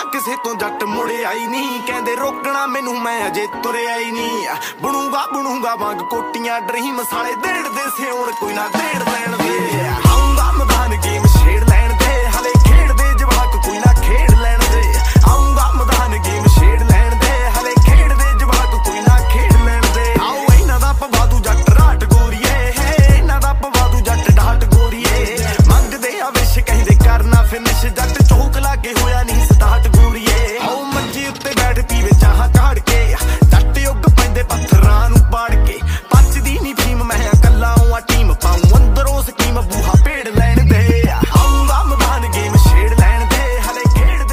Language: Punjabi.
ਕਿਸੇ ਤੋਂ ਜੱਟ ਮੁੜਿਆ ਹੀ ਨਹੀਂ। ਕਹਿੰਦੇ ਰੋਕਣਾ ਮੈਨੂੰ ਮੈਂ ਅਜੇ ਤੁਰਿਆ ਹੀ ਨਹੀਂ। ਬਣੂਗਾ ਵਾਂਗ ਕੋਟੀਆਂ ਡਰੀਮ ਸਾਲੇ ਦੇੜ ਦੇ ਸਿਉਣ ਕੋਈ ਨਾ ਦੇੜ ਲੈਣ।